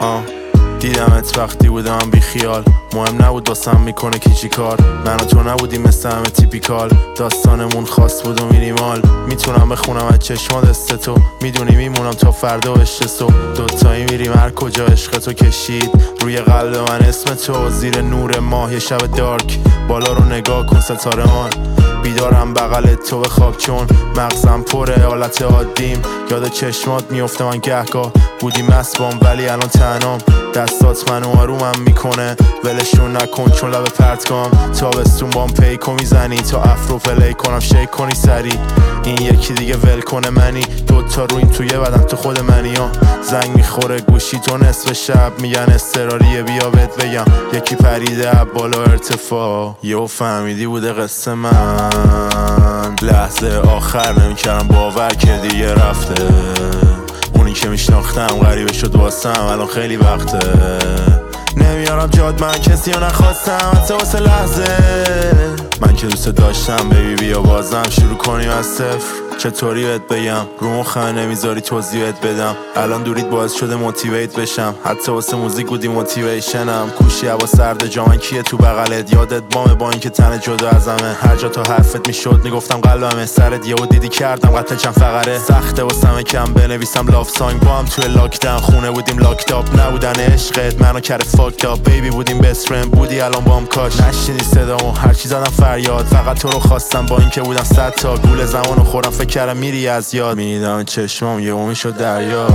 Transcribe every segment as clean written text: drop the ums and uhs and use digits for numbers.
دیدمت وقتی بودم بی خیال، مهم نبود واسم میکنه کی چی کار. من و تو نبودیم مثل همه تیپیکال، داستانمون خاص بود و مینیمال. میتونم بخونم از چشمات دست تو، میدونی میمونم تا فردا و عشق صبح. دوتایی میریم هر کجا عشق تو کشید روی قلب من اسم تو. زیر نور ماه یه شب دارک، بالا رو نگاه کن ستاره‌مان. بیدارم بغل تو به خواب چون مغزم پره حالت عادیم. یاد چشمات میفته من گهگاه، بودی مست ولی الان تنام. دستات منو آرومم میکنه، ولشون نکن چون لب پرتگام. تابستون بام پیکو میزنی تا افرو پلی کنم شیک کنی سری. این یکی دیگه ول کنه منی، دوتا رویم توی بدن تو خود منی. زنگ میخوره گوشی تو نصف شب، میگن استراریه بیا بهت بگم. یکی پریده بالا ارتفاع، یهو فهمیدی بوده قصه من. لحظه آخر نمیکردم باور که دیگه رفته. اونی که میشناختم غریبه شد واسم الان خیلی وقته. نمیارم جاد من کسی رو نخواستم حتی واسه لحظه. من که دوست داشتم بیبی بیا بازم شروع کنیم از صفر. چطوری بهت بگم رو مخم نمیذاری توضیح بهت بدم. الان دورید باعث شده موتیویت بشم، حتی واسه موزیک بودی موتیویشنم. کوشی هوا سرد جامن کیه تو بغلت، یادت بامه با اینکه تن جدا ازمه. هر جا تا حرفت میشد میگفتم قلبمه، سرت یهو دیدی کردم قطع چند فقره. سخته واسمه کم بنویسم لاف سانگ، با هم توی لاکداون خونه بودیم لاکتاپ. نبودن عشقت منو کرده فاکت اپ، بیبی بودیم بست فرند بودی الان بام کاش. نشنیدی صدامو هرچی زدم فریاد، فقط تو رو خواستم با اینکه بودم 100 تا. گول زمانو خورم فکر کردم میری از یاد. میدم چشمام یهو میشد دریا.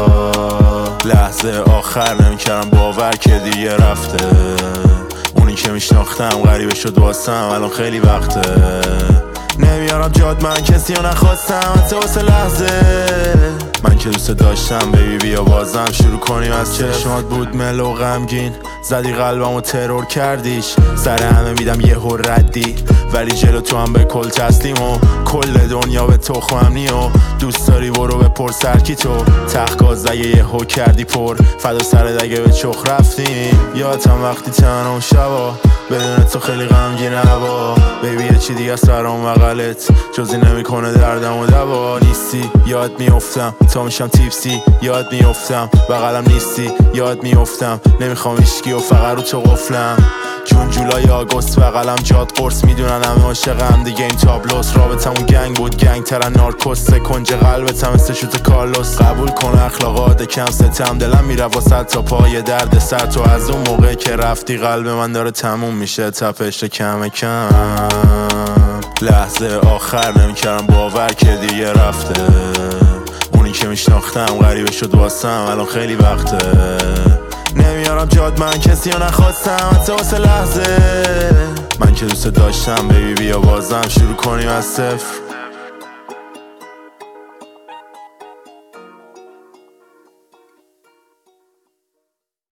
لحظه آخر نمیکردم باور که دیگه رفته. اونی که میشناختم غریبه شد واسم الان خیلی وقته. نمیارم جاد من کسی رو نخواستم حتی واسه لحظه. من که دوست داشتم بیبی بیا بازم شروع کنیم از چشمات بود ملو غمگین. زدی قلبمو ترور کردیش، سر همه میدم یه هر ردی. ولی جلو تو هم به کل تسلیم و کل دنیا به تخمم نیو. دوست داری برو بپرس هرکی تو، تخگاز یه هو کردی پر. فدا سرت اگه به چخ رفتیم. یادم وقتی تنها شبا بدون تو خیلی غمگین هوا. بیبی یه چی دیگه سرام بغلت، جزی نمیکنه دردم و دوا. نیستی یاد میافتم تا میشم تیپسی، یاد میافتم بغلم نیستی یاد میافتم. نمیخوام هیچکی و فقط رو تو قفلم. جون جولای آگوست بغلم جاد قرص، میدونن همه عاشقم دیگه این تابلوس. رابطمون گنگ بود گنگ ترن نارکوس، کنج قلبتم مثل شوت کارلوس. قبول کن اخلاقات کم ستم، دلم میره واسه تا پای درد سر. تو از اون موقع که رفتی قلب من داره تموم میشه تپش کم کم. لحظه آخر نمیکردم باور که دیگه رفته. اونی که میشناختم غریبه شد واسم الان خیلی وقته. نمیارم جاد من کسی رو نخواستم حتی واسه لحظه. من که دوست داشتم بیبی بیا بازم شروع کنیم از صفر.